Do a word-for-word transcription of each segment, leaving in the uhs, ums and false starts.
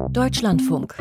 Deutschlandfunk.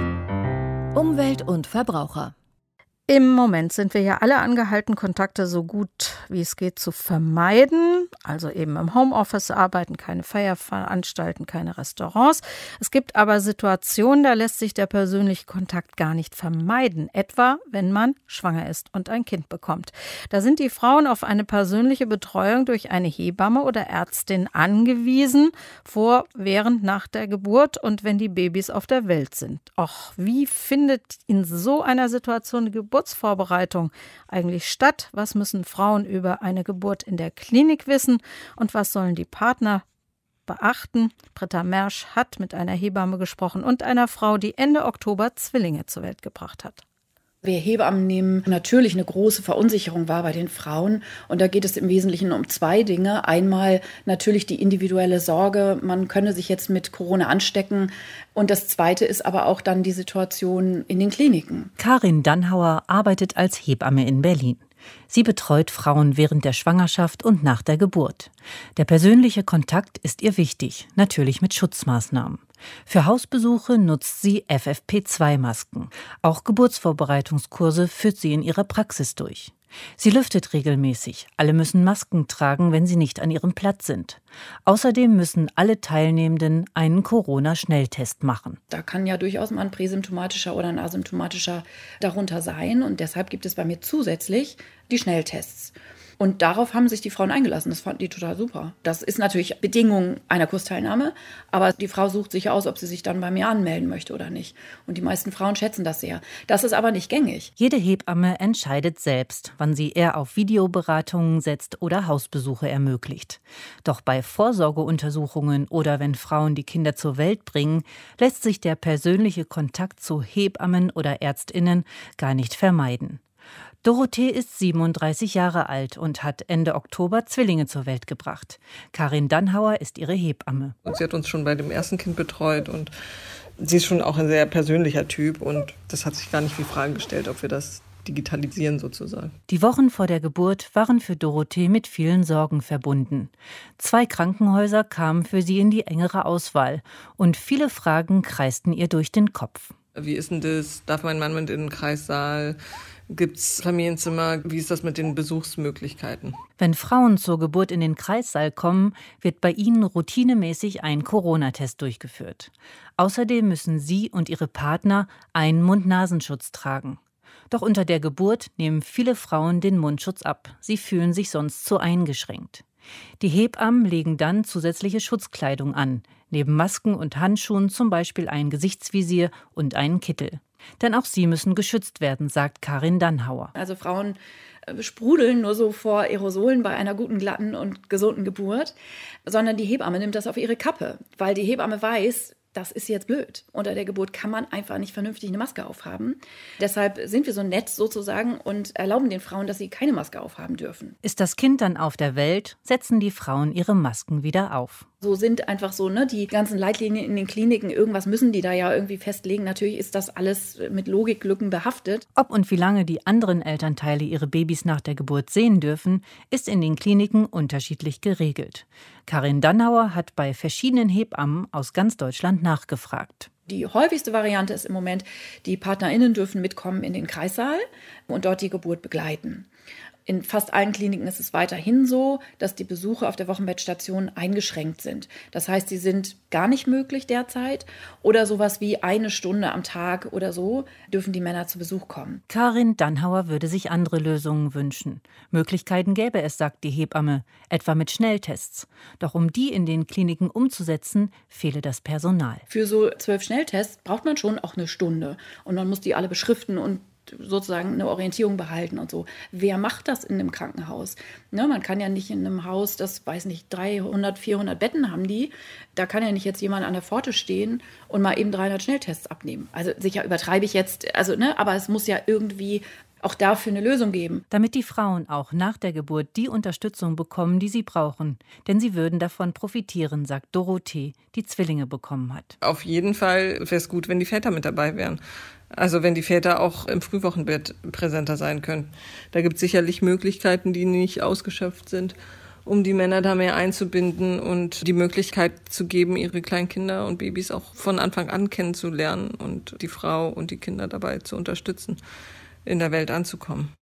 Umwelt und Verbraucher. Im Moment sind wir ja alle angehalten, Kontakte so gut wie es geht zu vermeiden. Also eben im Homeoffice arbeiten, keine Feierveranstalten, keine Restaurants. Es gibt aber Situationen, da lässt sich der persönliche Kontakt gar nicht vermeiden. Etwa, wenn man schwanger ist und ein Kind bekommt. Da sind die Frauen auf eine persönliche Betreuung durch eine Hebamme oder Ärztin angewiesen, vor, während, nach der Geburt und wenn die Babys auf der Welt sind. Och, wie findet in so einer Situation die Geburtsvorbereitung eigentlich statt? Was müssen Frauen über eine Geburt in der Klinik wissen und was sollen die Partner beachten? Britta Mersch hat mit einer Hebamme gesprochen und einer Frau, die Ende Oktober Zwillinge zur Welt gebracht hat. Wir Hebammen nehmen natürlich eine große Verunsicherung wahr bei den Frauen. Und da geht es im Wesentlichen um zwei Dinge. Einmal natürlich die individuelle Sorge, man könne sich jetzt mit Corona anstecken. Und das Zweite ist aber auch dann die Situation in den Kliniken. Karin Dannhauer arbeitet als Hebamme in Berlin. Sie betreut Frauen während der Schwangerschaft und nach der Geburt. Der persönliche Kontakt ist ihr wichtig, natürlich mit Schutzmaßnahmen. Für Hausbesuche nutzt sie F F P zwei Masken. Auch Geburtsvorbereitungskurse führt sie in ihrer Praxis durch. Sie lüftet regelmäßig. Alle müssen Masken tragen, wenn sie nicht an ihrem Platz sind. Außerdem müssen alle Teilnehmenden einen Corona-Schnelltest machen. Da kann ja durchaus mal ein präsymptomatischer oder ein asymptomatischer darunter sein. Und deshalb gibt es bei mir zusätzlich die Schnelltests. Und darauf haben sich die Frauen eingelassen. Das fanden die total super. Das ist natürlich Bedingung einer Kursteilnahme. Aber die Frau sucht sich aus, ob sie sich dann bei mir anmelden möchte oder nicht. Und die meisten Frauen schätzen das sehr. Das ist aber nicht gängig. Jede Hebamme entscheidet selbst, wann sie eher auf Videoberatungen setzt oder Hausbesuche ermöglicht. Doch bei Vorsorgeuntersuchungen oder wenn Frauen die Kinder zur Welt bringen, lässt sich der persönliche Kontakt zu Hebammen oder ÄrztInnen gar nicht vermeiden. Dorothee ist siebenunddreißig Jahre alt und hat Ende Oktober Zwillinge zur Welt gebracht. Karin Dannhauer ist ihre Hebamme. Und sie hat uns schon bei dem ersten Kind betreut und sie ist schon auch ein sehr persönlicher Typ und das hat sich gar nicht die Frage gestellt, ob wir das digitalisieren sozusagen. Die Wochen vor der Geburt waren für Dorothee mit vielen Sorgen verbunden. Zwei Krankenhäuser kamen für sie in die engere Auswahl und viele Fragen kreisten ihr durch den Kopf. Wie ist denn das? Darf mein Mann mit in den Kreissaal? Gibt's Familienzimmer? Wie ist das mit den Besuchsmöglichkeiten? Wenn Frauen zur Geburt in den Kreissaal kommen, wird bei ihnen routinemäßig ein Corona-Test durchgeführt. Außerdem müssen sie und ihre Partner einen Mund-Nasenschutz tragen. Doch unter der Geburt nehmen viele Frauen den Mundschutz ab. Sie fühlen sich sonst zu eingeschränkt. Die Hebammen legen dann zusätzliche Schutzkleidung an, neben Masken und Handschuhen zum Beispiel ein Gesichtsvisier und einen Kittel. Denn auch sie müssen geschützt werden, sagt Karin Dannhauer. Also Frauen sprudeln nur so vor Aerosolen bei einer guten, glatten und gesunden Geburt, sondern die Hebamme nimmt das auf ihre Kappe, weil die Hebamme weiß, das ist jetzt blöd. Unter der Geburt kann man einfach nicht vernünftig eine Maske aufhaben. Deshalb sind wir so nett sozusagen und erlauben den Frauen, dass sie keine Maske aufhaben dürfen. Ist das Kind dann auf der Welt, setzen die Frauen ihre Masken wieder auf. So sind einfach so, ne, die ganzen Leitlinien in den Kliniken, irgendwas müssen die da ja irgendwie festlegen. Natürlich ist das alles mit Logiklücken behaftet. Ob und wie lange die anderen Elternteile ihre Babys nach der Geburt sehen dürfen, ist in den Kliniken unterschiedlich geregelt. Karin Dannhauer hat bei verschiedenen Hebammen aus ganz Deutschland nachgefragt. Die häufigste Variante ist im Moment, die PartnerInnen dürfen mitkommen in den Kreissaal und dort die Geburt begleiten. In fast allen Kliniken ist es weiterhin so, dass die Besuche auf der Wochenbettstation eingeschränkt sind. Das heißt, sie sind gar nicht möglich derzeit oder sowas wie eine Stunde am Tag oder so dürfen die Männer zu Besuch kommen. Karin Dannhauer würde sich andere Lösungen wünschen. Möglichkeiten gäbe es, sagt die Hebamme, etwa mit Schnelltests. Doch um die in den Kliniken umzusetzen, fehle das Personal. Für so zwölf Schnelltests braucht man schon auch eine Stunde und man muss die alle beschriften und sozusagen eine Orientierung behalten und so. Wer macht das in einem Krankenhaus? Ne, man kann ja nicht in einem Haus, das weiß nicht, dreihundert, vierhundert Betten haben die, da kann ja nicht jetzt jemand an der Pforte stehen und mal eben dreihundert Schnelltests abnehmen. Also sicher übertreibe ich jetzt, also ne, aber es muss ja irgendwie auch dafür eine Lösung geben. Damit die Frauen auch nach der Geburt die Unterstützung bekommen, die sie brauchen. Denn sie würden davon profitieren, sagt Dorothee, die Zwillinge bekommen hat. Auf jeden Fall wäre es gut, wenn die Väter mit dabei wären. Also wenn die Väter auch im Frühwochenbett präsenter sein können. Da gibt es sicherlich Möglichkeiten, die nicht ausgeschöpft sind. um die Männer da mehr einzubinden und die Möglichkeit zu geben, ihre kleinen Kinder und Babys auch von Anfang an kennenzulernen und die Frau und die Kinder dabei zu unterstützen, in der Welt anzukommen.